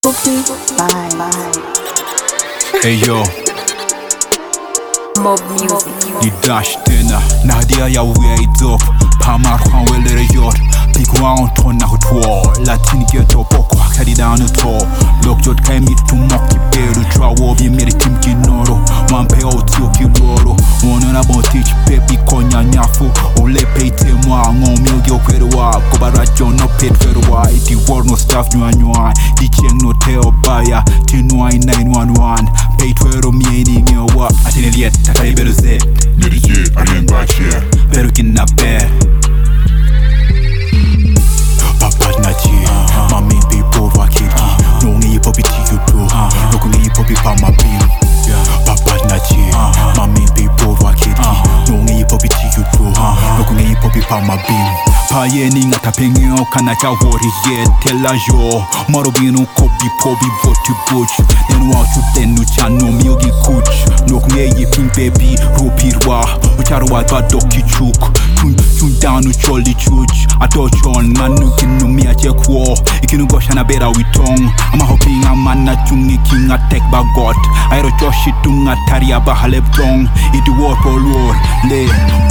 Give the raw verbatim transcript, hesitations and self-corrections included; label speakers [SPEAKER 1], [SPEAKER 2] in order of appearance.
[SPEAKER 1] Bookie, bye, bye.
[SPEAKER 2] Hey yo,
[SPEAKER 1] Mob music.
[SPEAKER 2] die dash dinner. Nadia ya wait up. Pamar kwan welere yard. Big round ton na hutwa. Latin get up. Boko hakadi down the top. Look jod kai meet to mocky beru. Trawo bi meri tim kinoro. Man pay out yo kiloro. One na bon teach baby konya nyafu. Ole pay te moi ngon mil yo kwerwa. Kobara john no paid kwerwa. Iti war no staff nywa nywa. Di cheng no teo baya. Tinwai nine one one. Pay twero mieni ngewa. Atine liet tatari beru zet.
[SPEAKER 3] Nere ye, alien bache.
[SPEAKER 2] Beru kinna bed. Papat na chi. Mami be bold wa kiki. Nongi popi ti you do. Nokungi popi pa ma bim. Papat na chi. Mami be bold wa kiki. Nongi popi ti you do. Nokungi popi pa ma bim. Pa ye ni ngata pengyo kana cha wori ye tela yo. Maro binu kopi popi voti buch. Nenu au chutenu cha no miogi kuch. Nokungi ye ping baby ropirwa. Ucharwa ba doki chuk. Chun chun down ucholi chuch. Atochon manu kinu mi ache kwo. Ikinu gosha na bera witong. Ama hoping a man na chungi king a tek ba got. Aero joshi tunga taria ba halep tong. Iti war for war. Le